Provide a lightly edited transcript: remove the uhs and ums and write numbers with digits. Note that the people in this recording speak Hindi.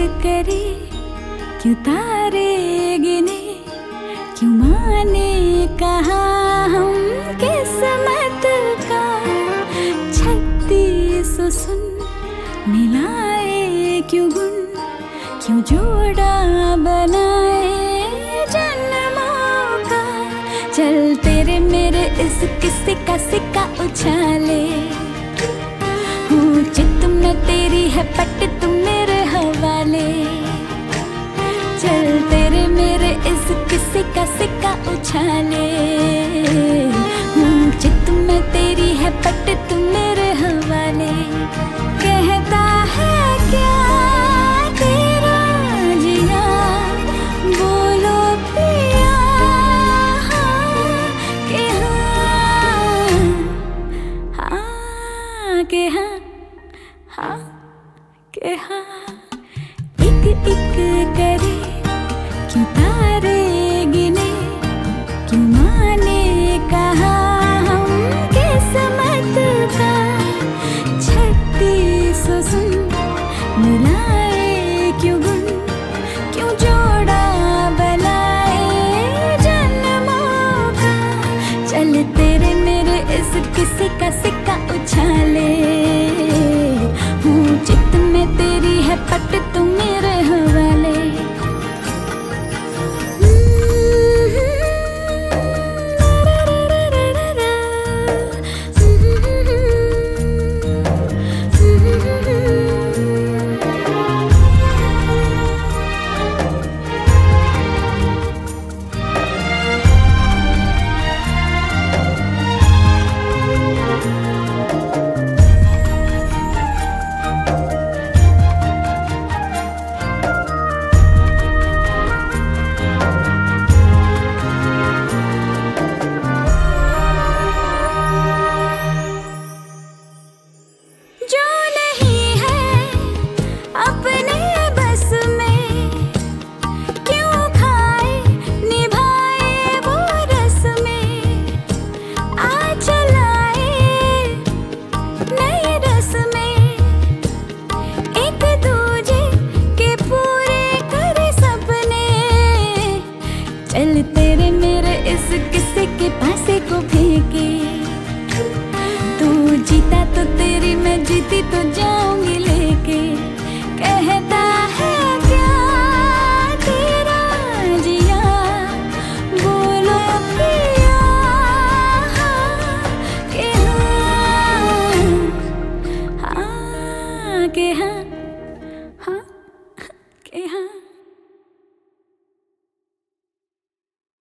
करे, क्यों तारे गिने, क्यों माने कहा हम किस्मत का 36 सुन मिलाए क्यों गुण, क्यों जोड़ा बनाए जन्मों का। चल तेरे मेरे इस किस्से का सिक्का उछाले, हूँ चित में तेरी है पट तुम मेरे हवाले। चल तेरे मेरे इस किस्से का सिक्का उछाले, हूँ चित में तेरी है पट तुम मेरे हवाले। कहता है क्या तेरा जिया, बोलो पिया कि हाँ कि हाँ, हाँ कि हाँ। एक एक करे, क्यों तारे गिने, क्यों माने कहा हम किस्मत का 36 सुन मिलाए क्यों गुण, क्यों जोड़ा बनाए जन्मों का। चल तेरे मेरे इस किस्से का सिक्का उछाले, हूँ चित में तेरी है पट तुम मेरे हवाले। चल तेरे मेरे इस किस्से के पासे को फेंके, तू जीता तो तेरी मैं जीती तो जाऊं।